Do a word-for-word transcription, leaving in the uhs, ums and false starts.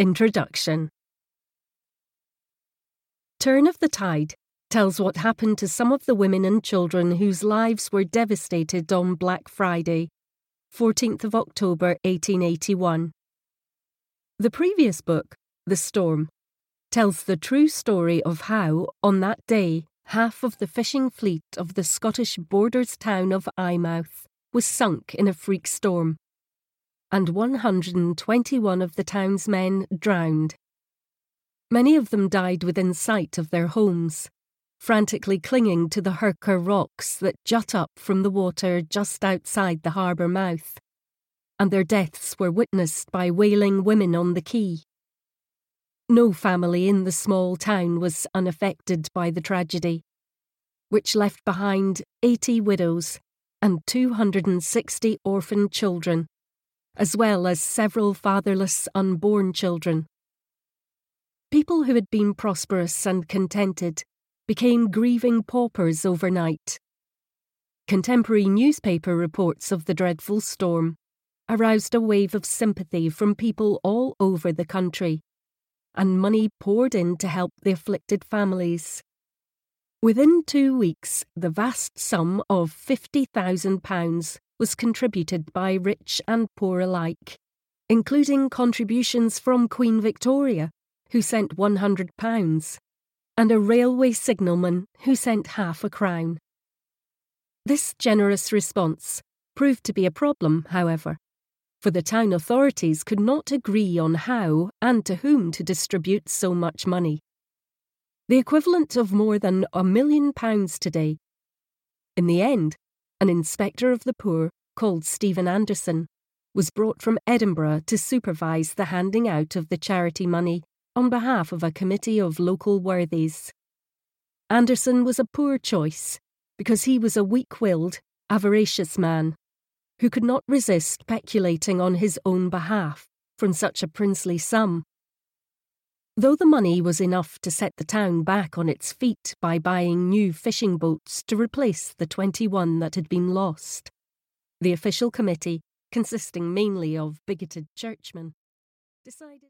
Introduction. Turn of the Tide tells what happened to some of the women and children whose lives were devastated on Black Friday, fourteenth of October eighteen eighty-one. The previous book, The Storm, tells the true story of how, on that day, half of the fishing fleet of the Scottish borders town of Eyemouth was sunk in a freak storm, and one hundred twenty-one of the town's men drowned. Many of them died within sight of their homes, frantically clinging to the Hurka rocks that jut up from the water just outside the harbour mouth, and their deaths were witnessed by wailing women on the quay. No family in the small town was unaffected by the tragedy, which left behind eighty widows and two hundred sixty orphan children, as well as several fatherless unborn children. People who had been prosperous and contented became grieving paupers overnight. Contemporary newspaper reports of the dreadful storm aroused a wave of sympathy from people all over the country, and money poured in to help the afflicted families. Within two weeks, the vast sum of fifty thousand pounds was contributed by rich and poor alike, including contributions from Queen Victoria, who sent one hundred pounds, and a railway signalman who sent half a crown. This generous response proved to be a problem, however, for the town authorities could not agree on how and to whom to distribute so much money. The equivalent of more than a million pounds today. In the end, an inspector of the poor, called Stephen Anderson, was brought from Edinburgh to supervise the handing out of the charity money on behalf of a committee of local worthies. Anderson was a poor choice because he was a weak-willed, avaricious man who could not resist peculating on his own behalf from such a princely sum. Though the money was enough to set the town back on its feet by buying new fishing boats to replace the twenty-one that had been lost, the official committee, consisting mainly of bigoted churchmen, decided